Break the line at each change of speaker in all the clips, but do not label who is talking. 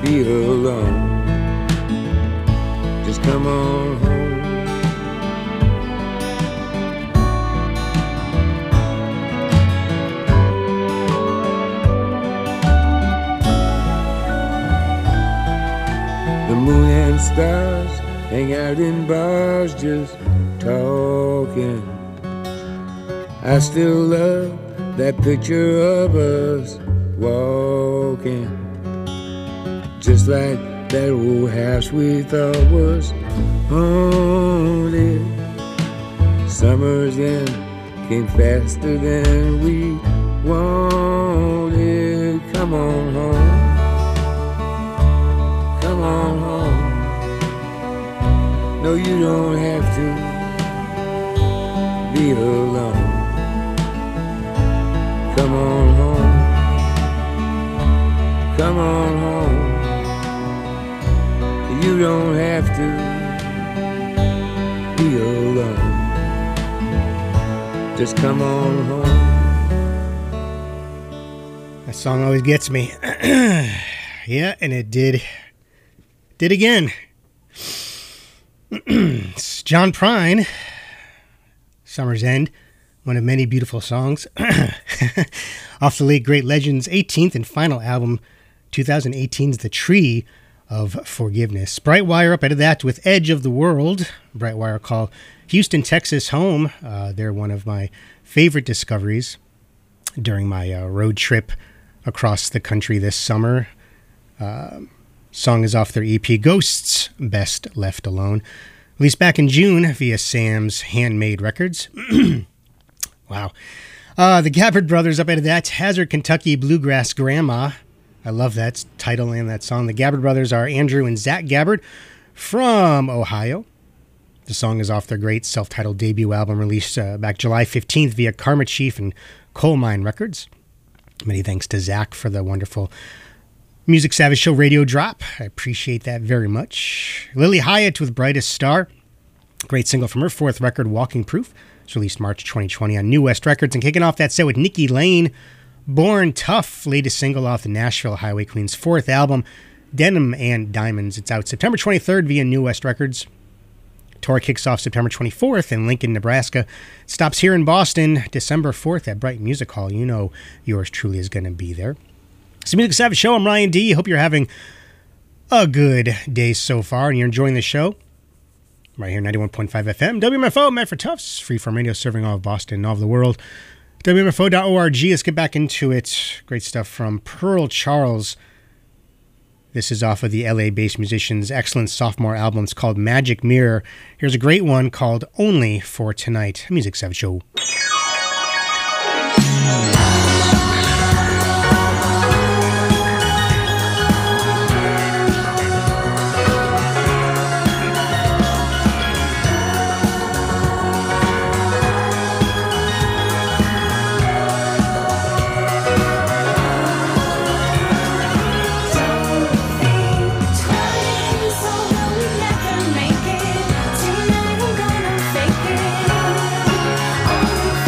be alone. Just come on home. The moon and stars hang out in bars just talking. I still love that picture of us walking, just like that old house we thought was haunted. Summers then came faster than we wanted. Come on home. Come on home. No, you don't have to be alone. Come on home. Come on home. You don't have to be alone. Just come on home.
That song always gets me. Yeah, and it did again. It's John Prine, Summer's End, one of many beautiful songs. Off the late great Legend's 18th and final album, 2018's The Tree of Forgiveness. Brightwire up out of that with Edge of the World. Brightwire call Houston, Texas home. They're one of my favorite discoveries during my road trip across the country this summer. Song is off their EP Ghosts, Best Left Alone. Released back in June via Sam's Handmade Records. Wow. The Gabbard Brothers up out of that. Hazard, Kentucky Bluegrass Grandma. I love that title and that song. The Gabbard Brothers are Andrew and Zach Gabbard from Ohio. The song is off their great self-titled debut album released back July 15th via Karma Chief and Coal Mine Records. Many thanks to Zach for the wonderful Music Savage Show radio drop. I appreciate that very much. Lily Hyatt with Brightest Star. Great single from her fourth record, Walking Proof. It's released March 2020 on New West Records. And kicking off that set with Nikki Lane, Born Tough, latest single off the Nashville Highway Queen's fourth album, Denim and Diamonds. It's out September 23rd via New West Records. Tour kicks off September 24th in Lincoln, Nebraska. Stops here in Boston December 4th at Bright Music Hall. You know yours truly is going to be there. It's the Music Savage Show. I'm Ryan D. Hope you're having a good day so far and you're enjoying the show. Right here, 91.5 FM. WMFO, Meant for Toughs. Freeform radio serving all of Boston and all of the world. WMFO.org. Let's get back into it. Great stuff from Pearl Charles. This is off of the LA-based musician's excellent sophomore album. It's called Magic Mirror. Here's a great one called Only for Tonight. Music Savage Show.
Tonight I'm gonna fake it.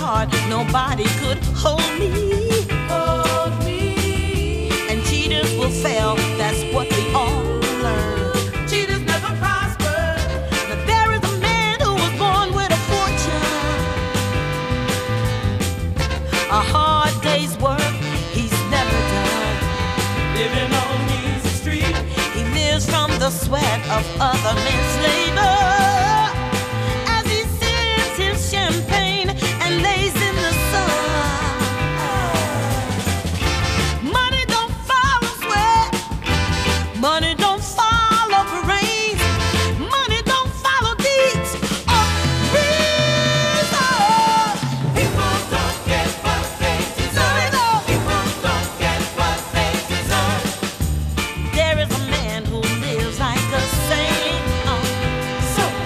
hard, nobody could hold me. And cheaters will fail, that's what we all learn. Cheaters never prosper. Now there is a man who was born with a fortune, a hard day's work he's never done. Living on easy street, he lives from the sweat of other men's labor. As he sips his champagne and lays in the sun. Money don't follow sweat. Money don't follow brains. Money don't follow deeds or reason. People don't get what they deserve. People don't get what they deserve. There is a man who lives like a saint, so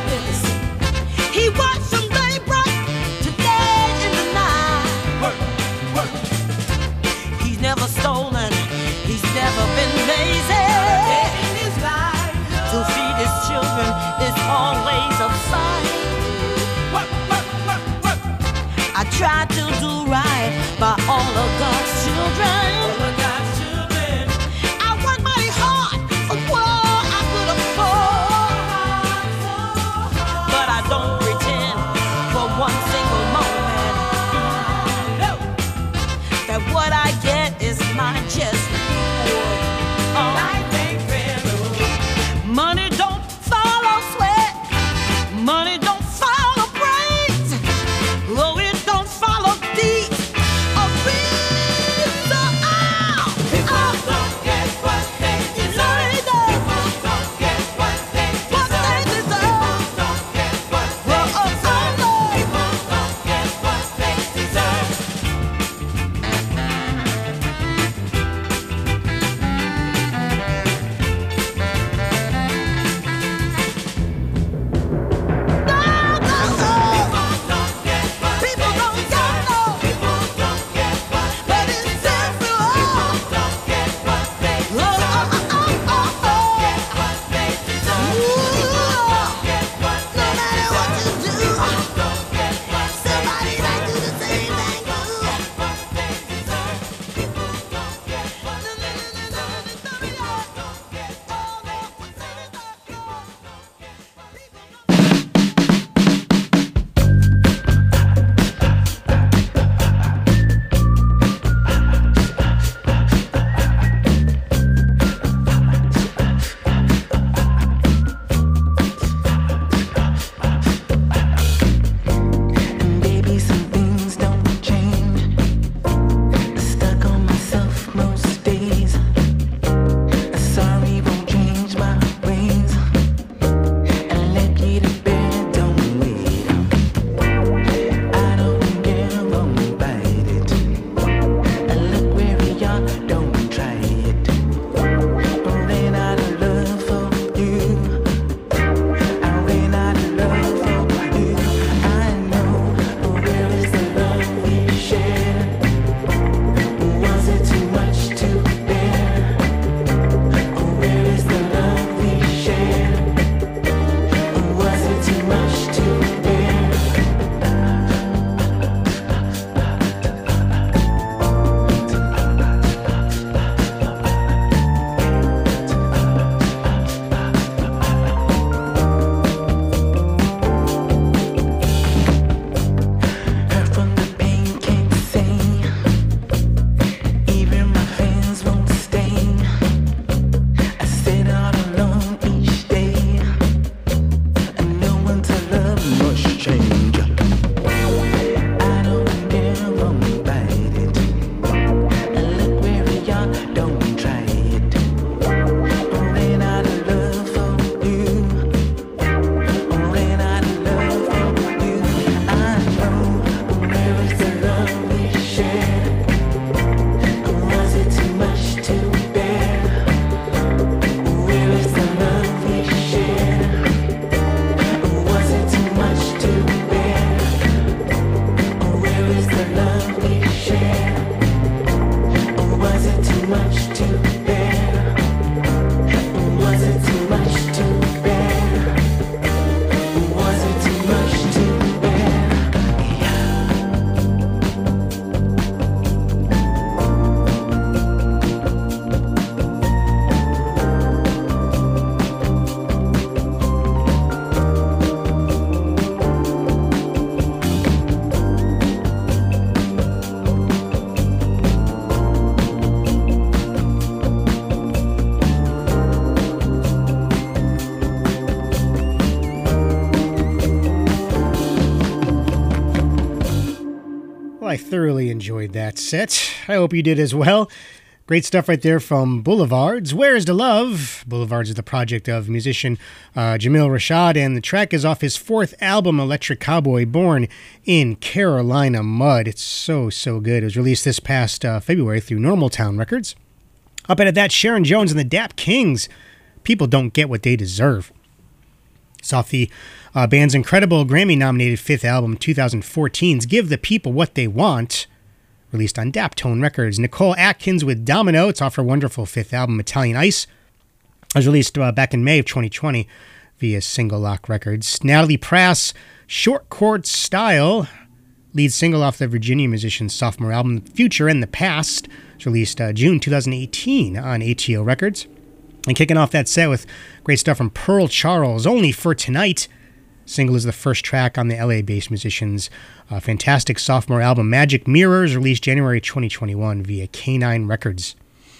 thoroughly enjoyed that set. I hope you did as well. Great stuff right there from Boulevards. Where is the Love? Boulevards is the project of musician Jamil Rashad, and the track is off his fourth album, Electric Cowboy, Born in Carolina Mud. It's so good. It was released this past February through Normal Town Records. Up ahead of that, Sharon Jones and the Dap Kings. People Don't Get What They Deserve. It's off the band's incredible Grammy-nominated fifth album, 2014's Give the People What They Want, released on Daptone Records. Nicole Atkins with Domino. It's off her wonderful fifth album, Italian Ice. It was released back in May of 2020 via Single Lock Records. Natalie Prass, Short Chord Style, lead single off the Virginia musician's sophomore album, Future and the Past. It was released June 2018 on ATO Records. And kicking off that set with great stuff from Pearl Charles, Only for Tonight. Single is the first track on the LA-based musician's fantastic sophomore album, Magic Mirrors, released January 2021 via K9 Records.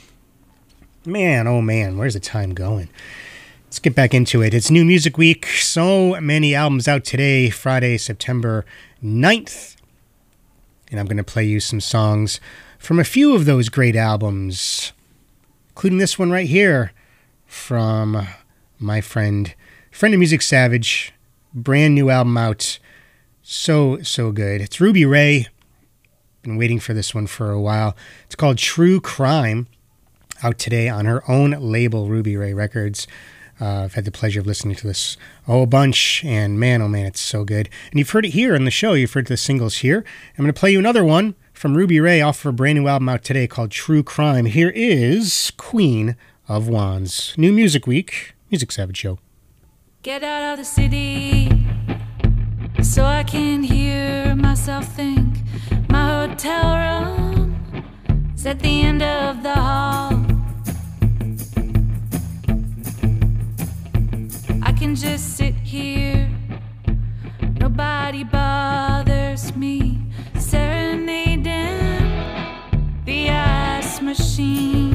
Man, oh man, where's the time going? Let's get back into it. It's New Music Week. So many albums out today, Friday, September 9th. And I'm going to play you some songs from a few of those great albums, including this one right here from my friend of Music Savage. Brand new album out. So good. It's Ruby Ray. Been waiting for this one for a while. It's called True Crime. Out today on her own label, Ruby Ray Records. I've had the pleasure of listening to this a whole bunch, and man, oh man, it's so good. And you've heard it here on the show. You've heard the singles here. I'm going to play you another one from Ruby Ray off her brand new album out today called True Crime. Here is Queen of Wands. New Music Week, Music Savage Show.
Get out of the city so I can hear myself think. My hotel room is at the end of the hall. I can just sit here, nobody bothers me, serenading the ice machine.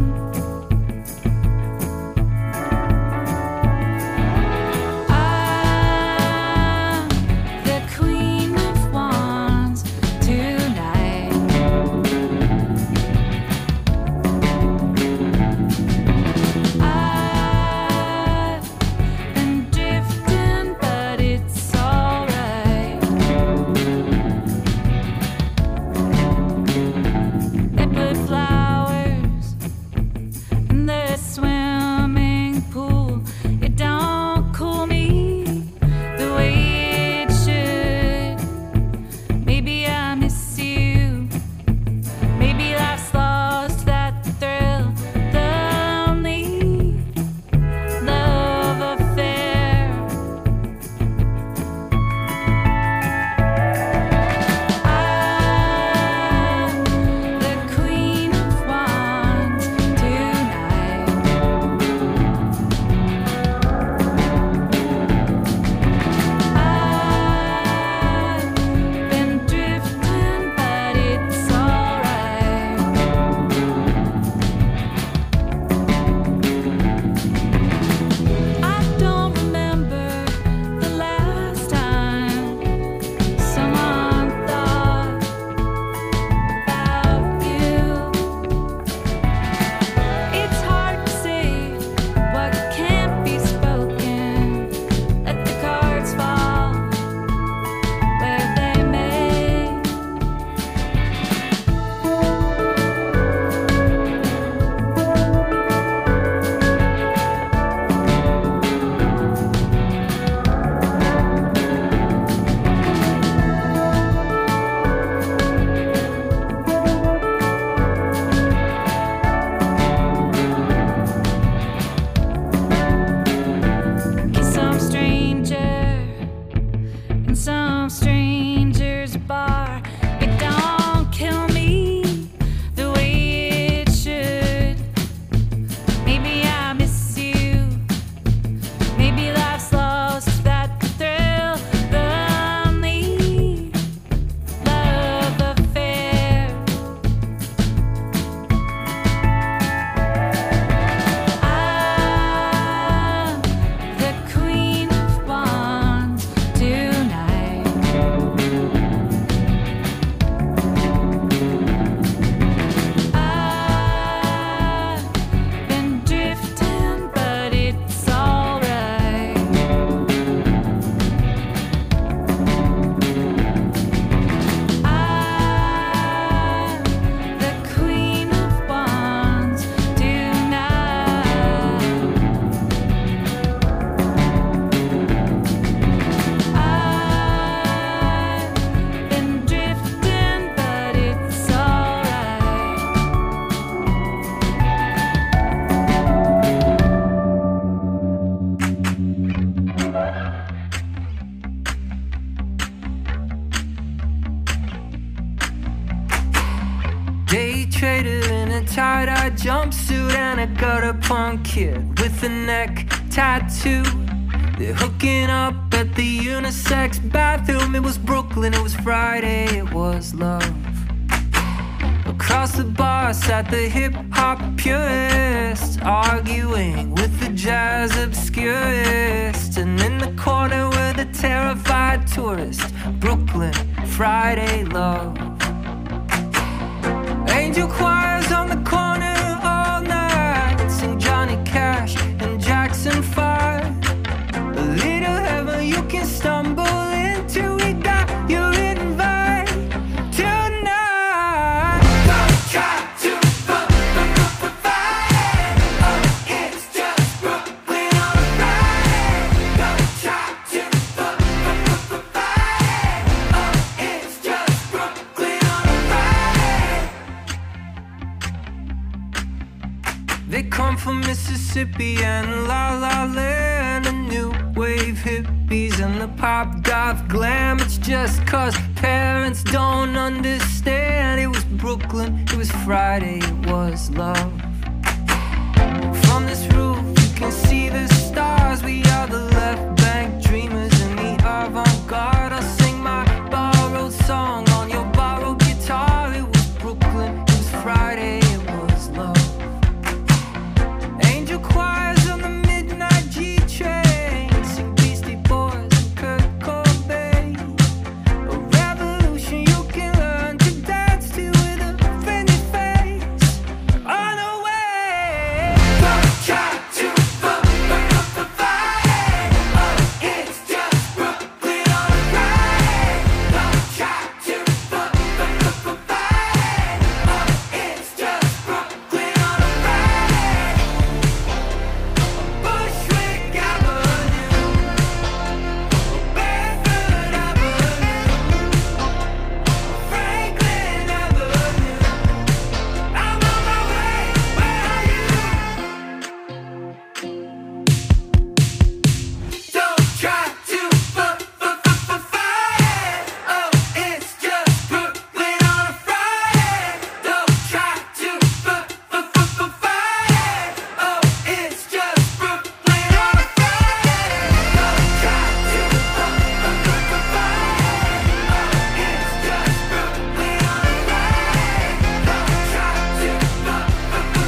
tie-dye jumpsuit and a gutter punk kid with a neck tattoo. They're hooking up at the unisex bathroom. It was Brooklyn, it was Friday, it was love. Across the bar sat the hip-hop purist, arguing with the jazz obscurist. And in the corner were the terrified tourist. Brooklyn, Friday love. Angel choirs on the corner all night, sing Johnny Cash and Jackson 5. A little heaven you can stumble into. We got your invite tonight. Don't try to fight. Oh, it's just Brooklyn on a Friday. Don't try to fight. Oh, it's just Brooklyn on a Friday. They come from Mississippi and La La Land, and new wave hippies and the pop goth glam. It's just cause parents don't understand. It was Brooklyn, it was Friday, it was love. From this roof you can see the stars. We are the left bank dreamers and the avant-garde. I'll sing my borrowed song on your borrowed guitar. It was Brooklyn, it was Friday, it was love. Angel choirs on the midnight G train, sing Beastie Boys and Kurt Cobain. A revolution you can learn to dance to with a friendly face on the way. Don't try to fight. Oh, it's just Brooklyn on a Friday. Don't try to fight. Oh, it's just Brooklyn on a Friday. Bushwick Avenue, Bedford Avenue, Franklin Avenue. I'm on my way, where are you? Don't try to fight. Oh, it's just Brooklyn on a Friday. Don't try to fight. Oh, it's just Brooklyn on a Friday. Don't try to fight. Oh, it's just Brooklyn on a Friday. Don't try to fight. Oh, it's just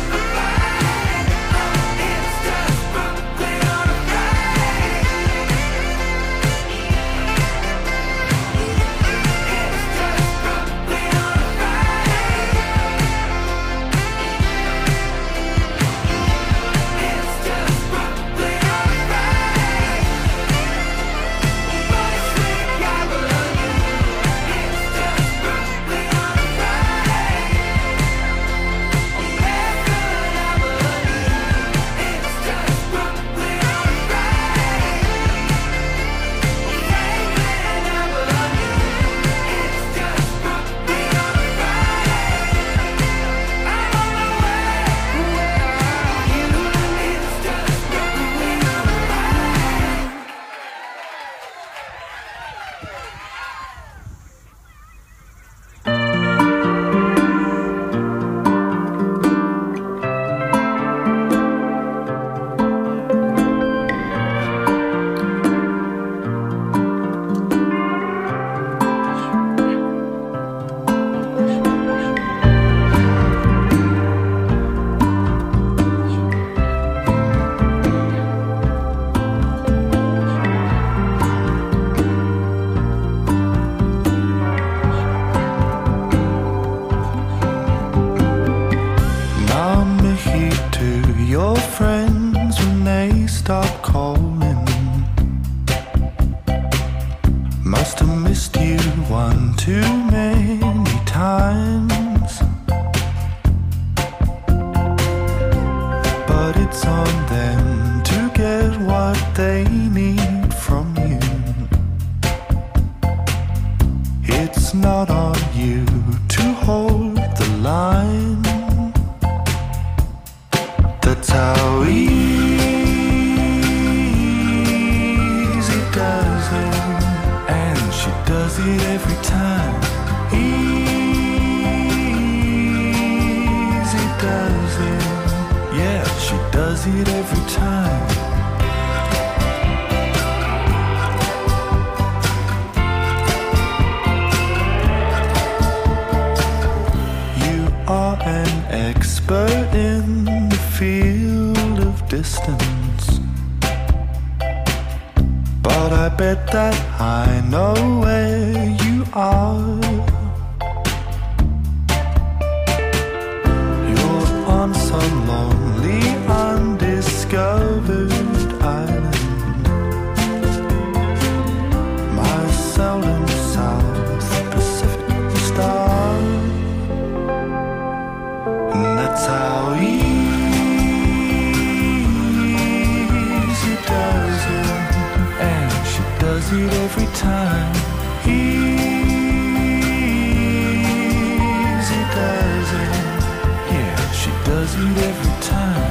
Brooklyn on a
Number heat to your friends when they stop calling. Must have missed you one too many times. But it's on them to get what they need from you. It's not on you to hold the line. That's how easy does it, and she does it every time. Easy does does it every time. You are an expert in the field of distance, but I bet that I know where you are. You're on some lonely, undiscovered island, my seldom South Pacific star. And that's how easy does it, and she does it every time. Easy does it, yeah, she does it every time.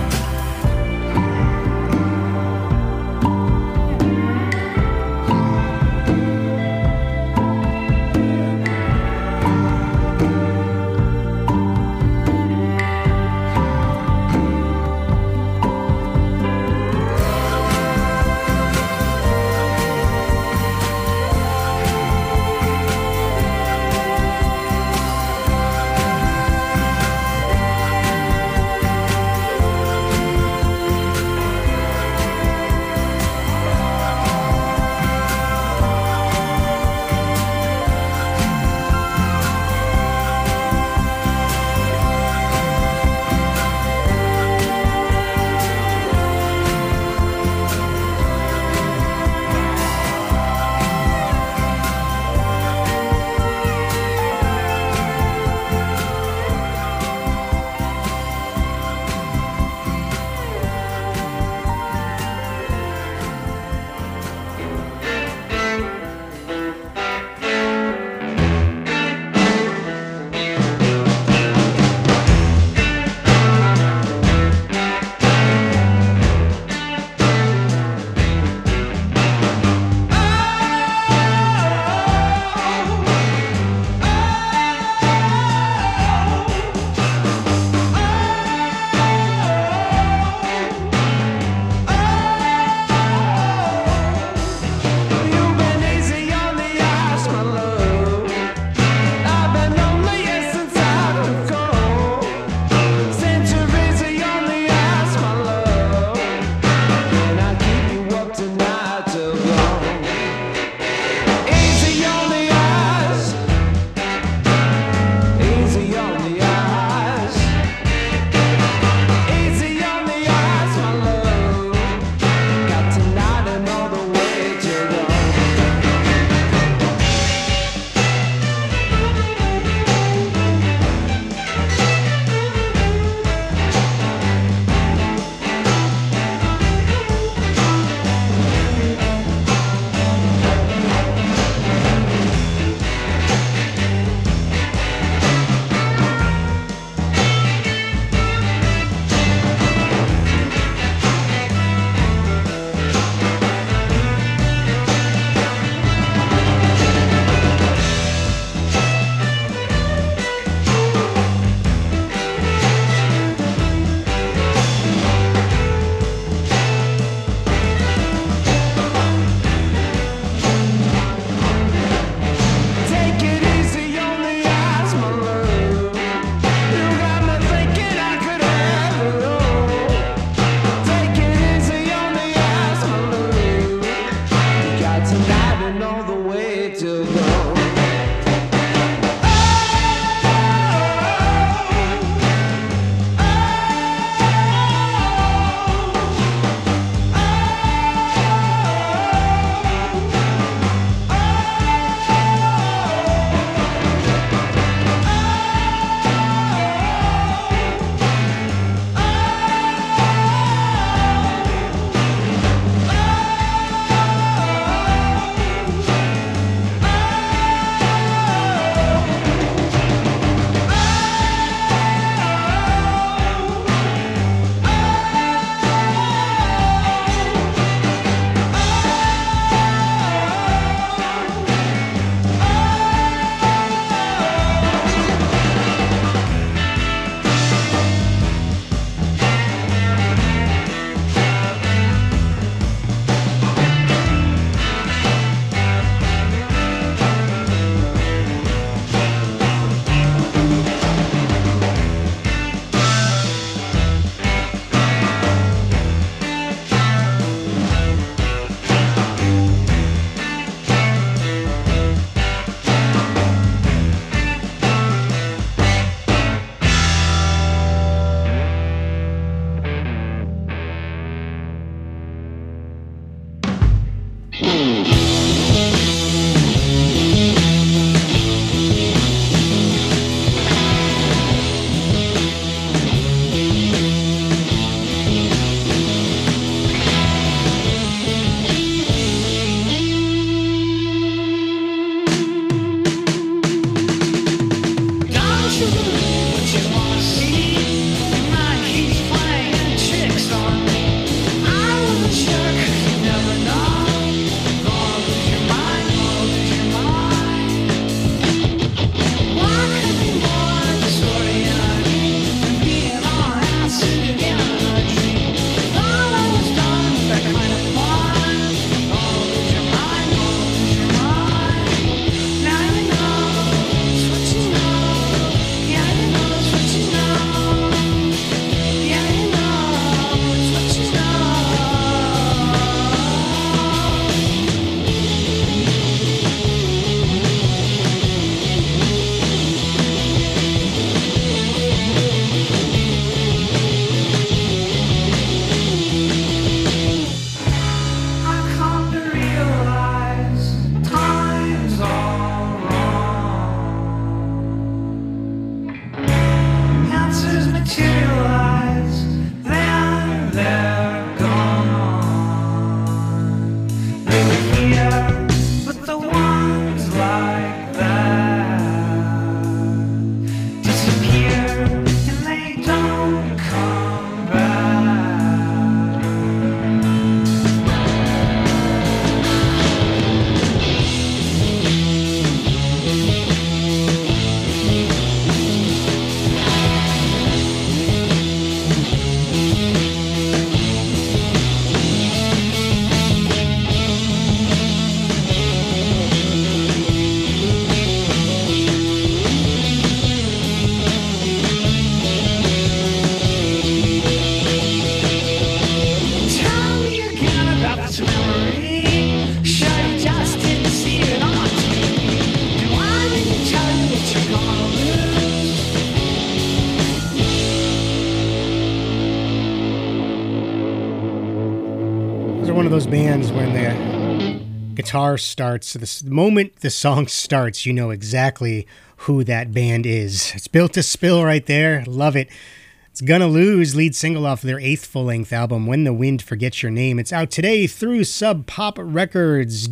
Those bands when the guitar starts, the moment the song starts, you know exactly who that band is. It's Built to Spill right there. Love it. It's Gonna Lose, lead single off their 8th full-length album, When the Wind Forgets Your Name. It's out today through Sub Pop Records,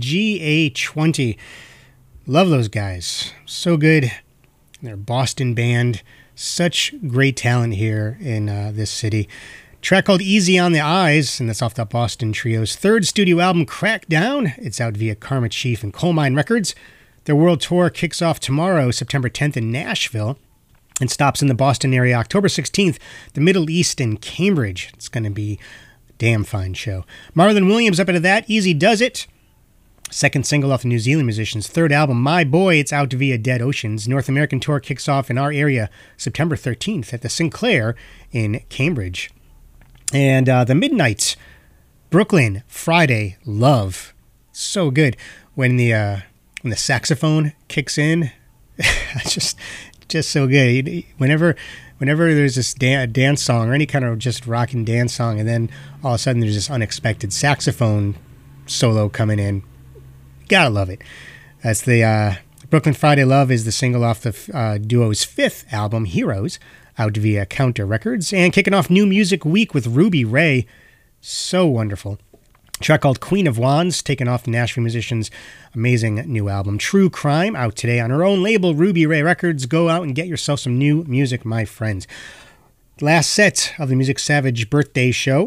GA20. Love those guys. So good. They're a Boston band. Such great talent here in this city. Track called Easy on the Eyes, and that's off the Boston Trio's 3rd studio album, Crackdown. It's out via Karma Chief and Coal Mine Records. Their world tour kicks off tomorrow, September 10th in Nashville, and stops in the Boston area October 16th, the Middle East in Cambridge. It's going to be a damn fine show. Marlon Williams up into that, Easy Does It. 2nd single off the New Zealand musician's 3rd album, My Boy. It's out via Dead Oceans. North American tour kicks off in our area September 13th at the Sinclair in Cambridge. And the Midnights, Brooklyn, Friday, Love. So good. When the saxophone kicks in, just so good. Whenever there's this dance song or any kind of just rocking dance song, and then all of a sudden there's this unexpected saxophone solo coming in, gotta love it. That's the Brooklyn Friday Love is the single off the duo's 5th album, Heroes, out via Counter Records. And kicking off New Music Week with Ruby Ray. So wonderful. A track called Queen of Wands, taken off the Nashville musician's amazing new album, True Crime, out today on her own label, Ruby Ray Records. Go out and get yourself some new music, my friends. Last set of the Music Savage birthday show.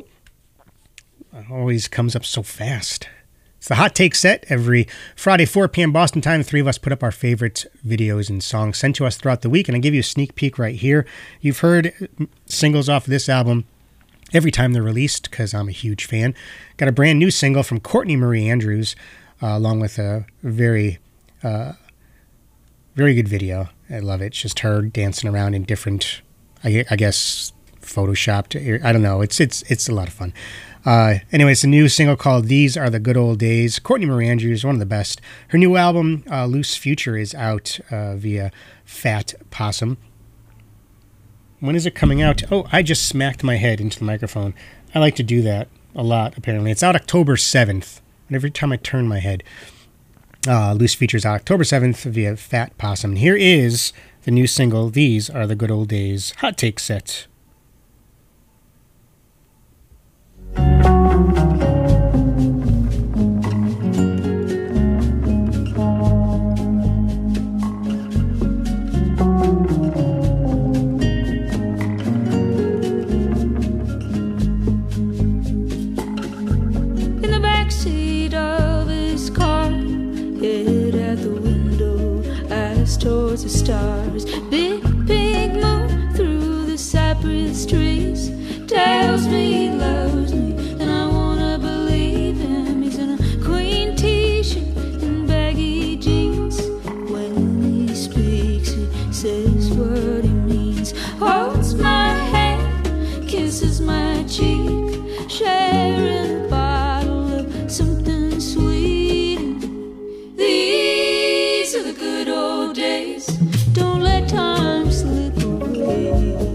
Always comes up so fast. It's the Hot Take set every Friday, 4 p.m. Boston time. The three of us put up our favorite videos and songs sent to us throughout the week, and I give you a sneak peek right here. You've heard singles off of this album every time they're released because I'm a huge fan. Got a brand new single from Courtney Marie Andrews, along with a very good video. I love it. It's just her dancing around in different, I guess, photoshopped. I don't know. It's a lot of fun. Anyway, it's a new single called These Are the Good Old Days. Courtney Marie Andrews, one of the best. Her new album, Loose Future, is out via Fat Possum. When is it coming out? Oh, I just smacked my head into the microphone. I like to do that a lot, apparently. It's out October 7th. every time I turn my head. Loose features October 7th via Fat Possum. And here is the new single, These Are the Good Old Days, Hot Take Set.
Towards the stars, big pink moon through the cypress trees tells me he loves me, and I wanna believe him. He's in a queen t-shirt and baggy jeans. When he speaks, he says what he means. Holds my hand, kisses my cheek, sharing a bottle of something sweet. These are the good old days. Don't let time slip away.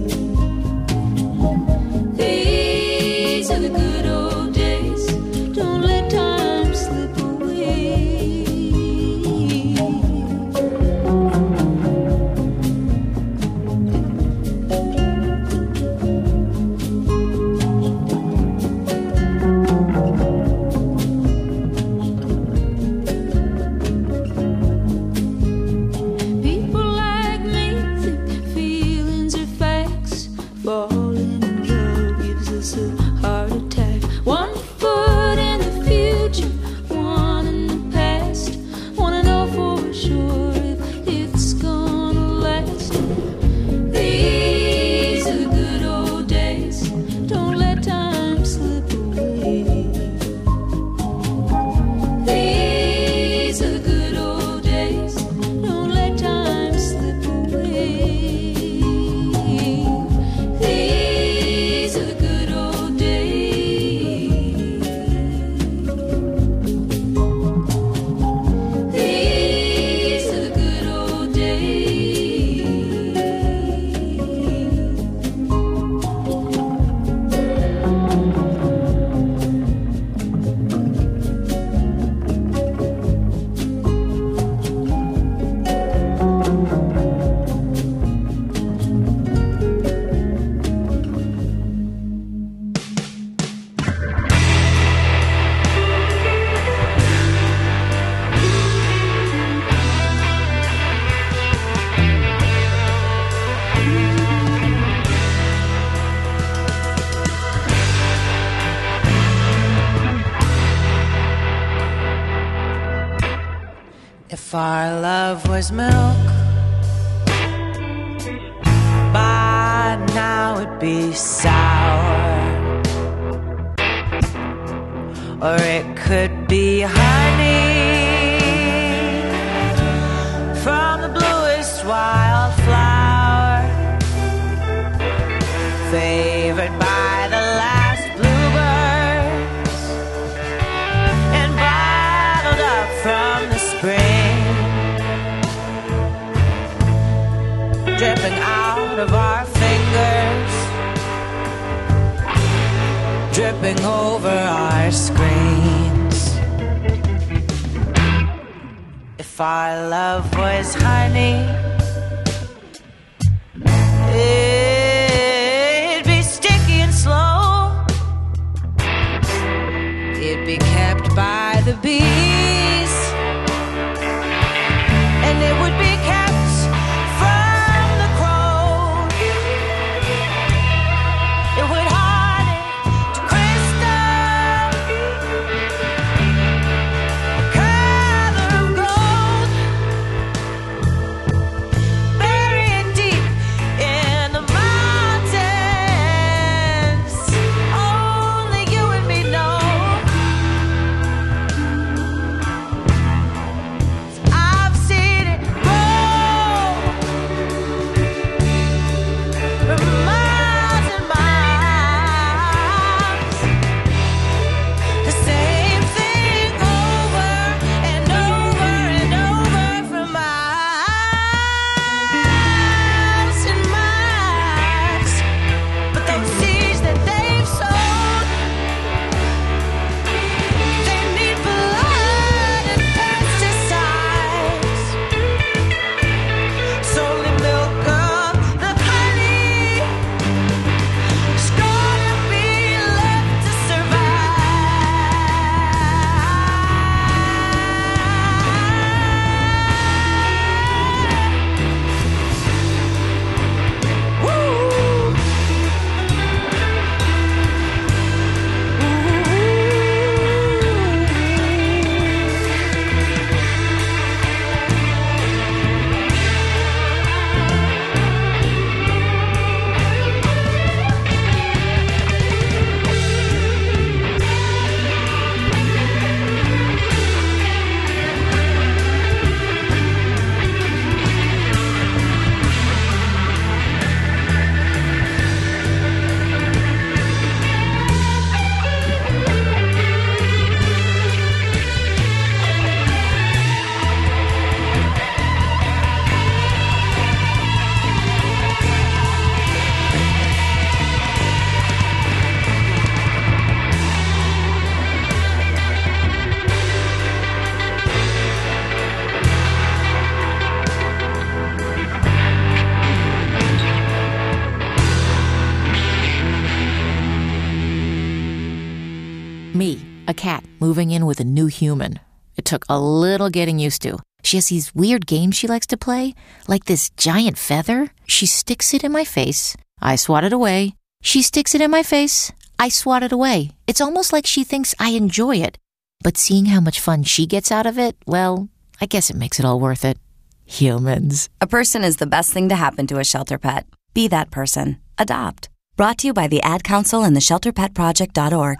These are the good old days. Don't let time slip away. Falling in love gives us a heart attack. 1 foot in the future, 1 in the past. Wanna know for sure if it's gonna last. These are the good old days. Don't let time slip away. These are the good old days. Don't let time slip away. These are the good old days. These are the good old days.
If our love was milk, by now it'd be sour. Or it could be honey from the bluest wildflower, favored by the last bluebirds and bottled up from the spring, dripping out of our fingers, dripping over our screens. If our love was honey, it'd be sticky and slow. It'd be kept by the bees, and it would be kept from the crows. It would harden to crystal, color of gold, buried deep in the mountains. Only you and me know.
Me, a cat, moving in with a new human. It took a little getting used to. She has these weird games she likes to play, like this giant feather. She sticks it in my face. I swat it away. She sticks it in my face. I swat it away. It's almost like she thinks I enjoy it. But seeing how much fun she gets out of it, well, I guess it makes it all worth it. Humans.
A person is the best thing to happen to a shelter pet. Be that person. Adopt. Brought to you by the Ad Council and the ShelterPetProject.org.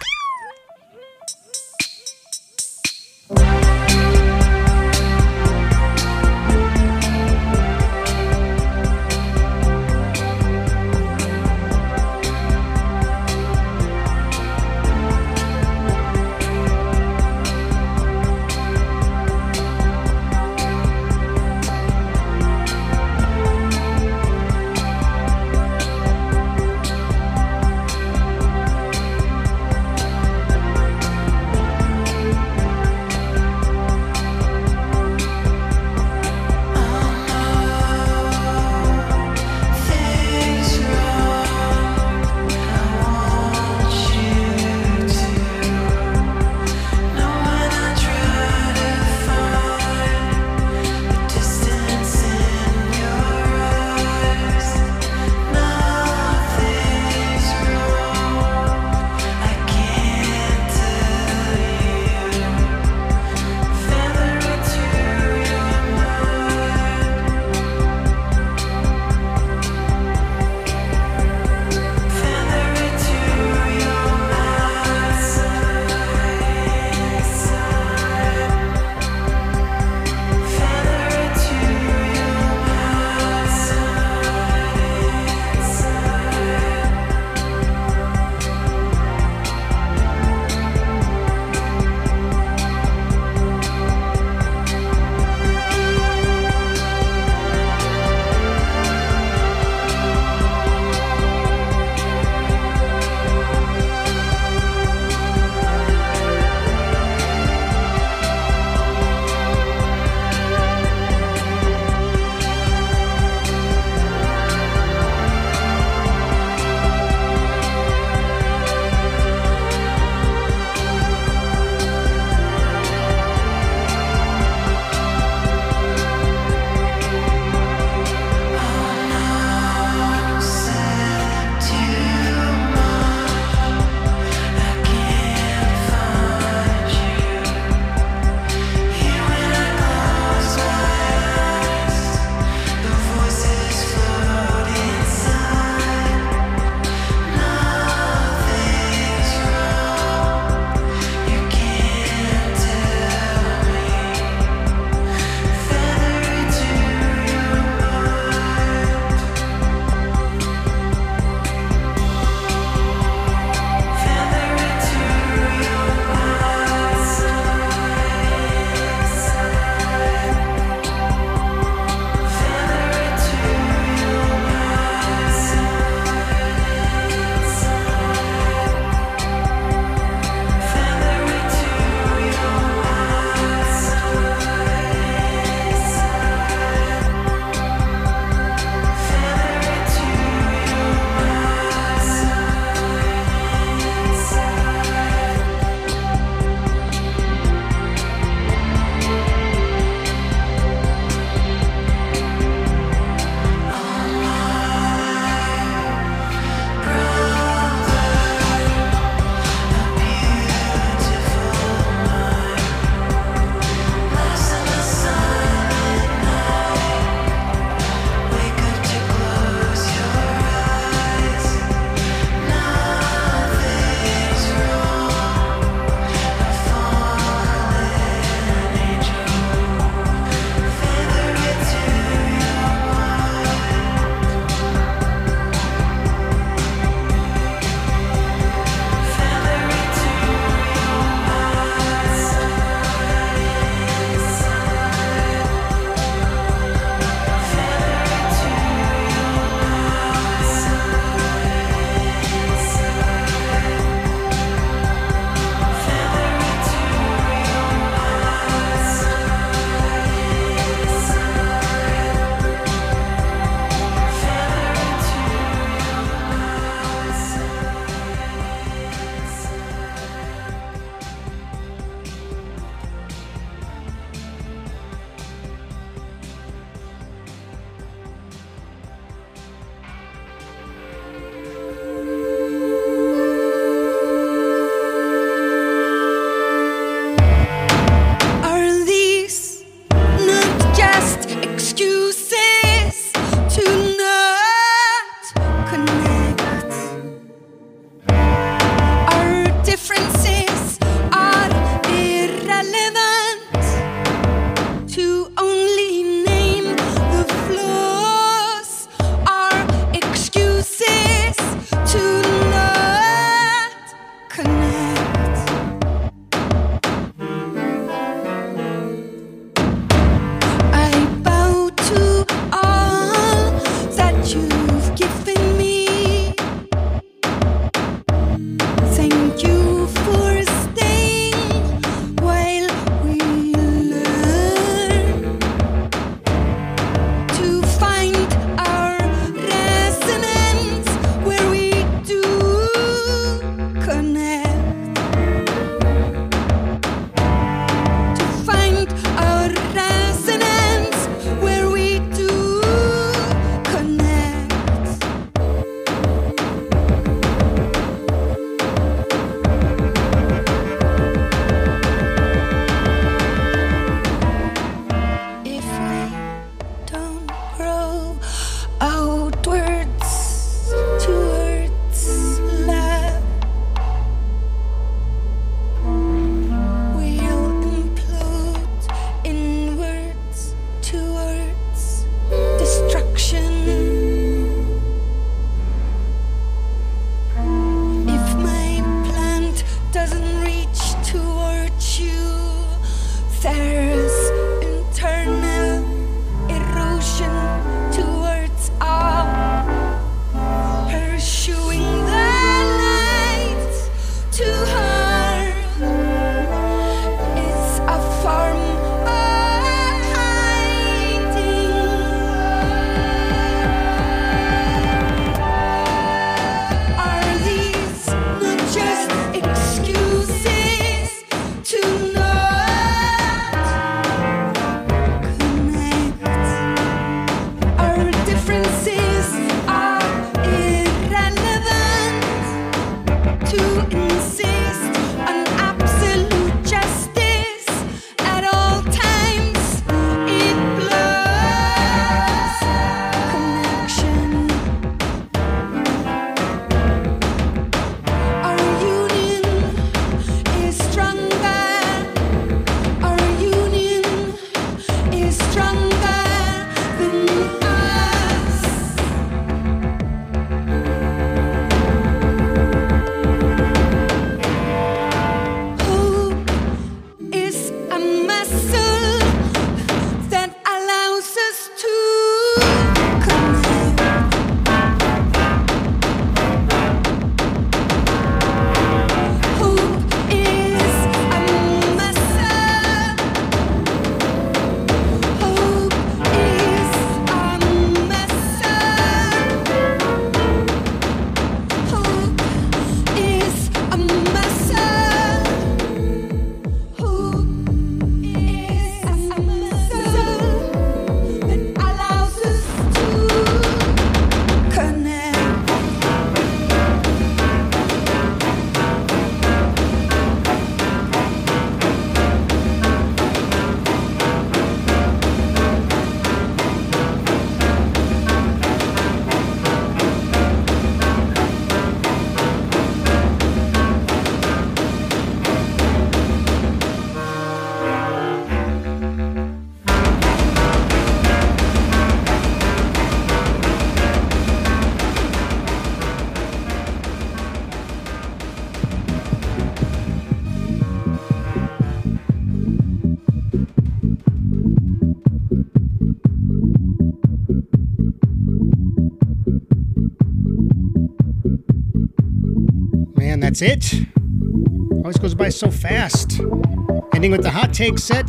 that's it. Always goes by so fast. Ending with the hot take set.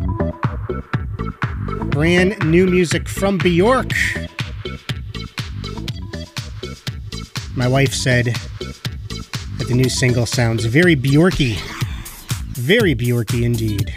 Brand new music from Bjork. My wife said that the new single sounds very Bjorky. Very Bjorky indeed.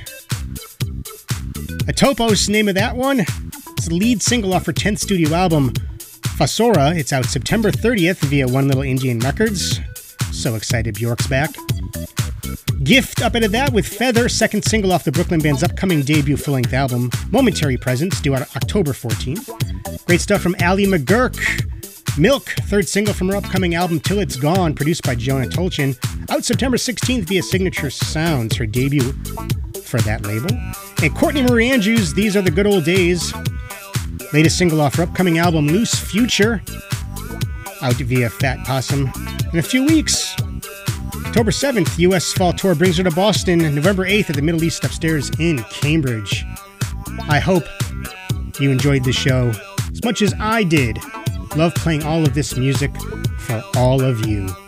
A Topos, name of that one. It's the lead single off her 10th studio album, Fasora. It's out September 30th via One Little Indian Records. So excited Bjork's back. Gift up into that with Feather, second single off the Brooklyn band's upcoming debut full-length album, Momentary Presence, due out October 14th. Great stuff from Ally McGurk. Milk, third single from her upcoming album Till It's Gone, produced by Jonah Tolchin, out September 16th via Signature Sounds, her debut for that label. And Courtney Marie Andrews, These Are the Good Old Days, latest single off her upcoming album Loose Future, out via Fat Possum in a few weeks. October 7th, U.S. Fall Tour brings her to Boston, November 8th at the Middle East Upstairs in Cambridge. I hope you enjoyed the show as much as I did. Love playing all of this music for all of you.